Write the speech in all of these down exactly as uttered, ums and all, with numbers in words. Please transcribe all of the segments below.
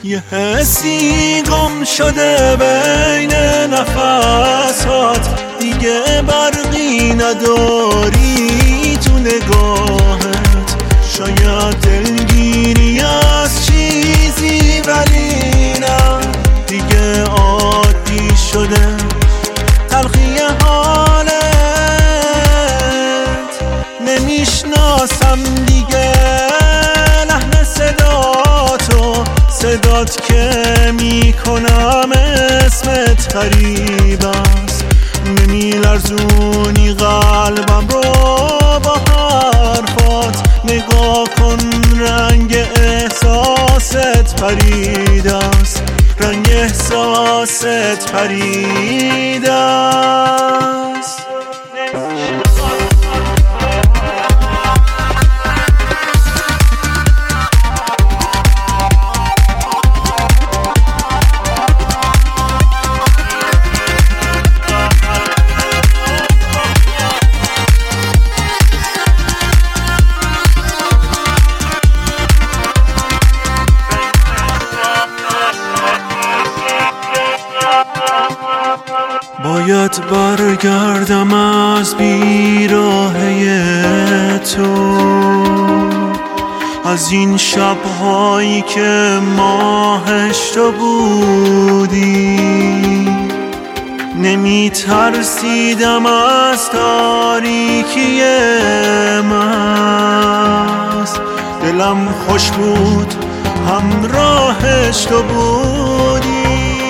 یه حسی گم شده بین نفسات، دیگه برقی نداری تو نگاهت. شاید دلگیری از چیزی ولی نه، دیگه عادی شده تلخی حالت. نمیشناسم دیگه لحن صداتو، صدات که میکنم اسمت غریب است. نمیلرزونی قلبم رو با حرفات، نگاه کن رنگ احساست پرید است، رنگ احساست پرید است. باید برگردم از بیراهه تو، از این شب‌هایی که ماهش تو بودی. نمی ترسیدم از تاریکی محض، دلم خوش بود همراهش تو بودی.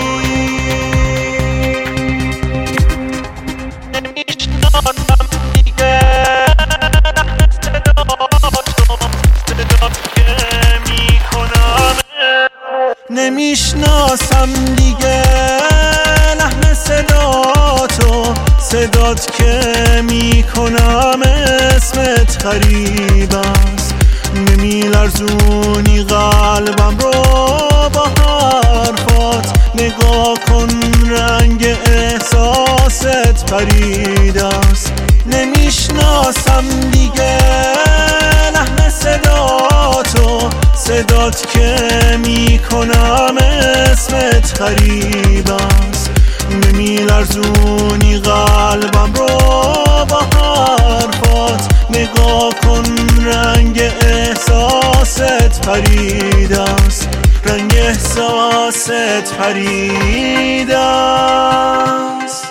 نمیشناسم دیگه لحن صداتو، صدات که میکنم اسمت غریب است. نمیلرزونی قلبم رو با حرفات، نگاه کن رنگ احساست پرید است. نمیشناسم دیگه لحن صداتو، صدات که میکنم اسمت غریب است. نمیلرزونی قلبم رو با حرفات، نگاه کن رنگ احساست پرید است، رنگ احساست پرید است.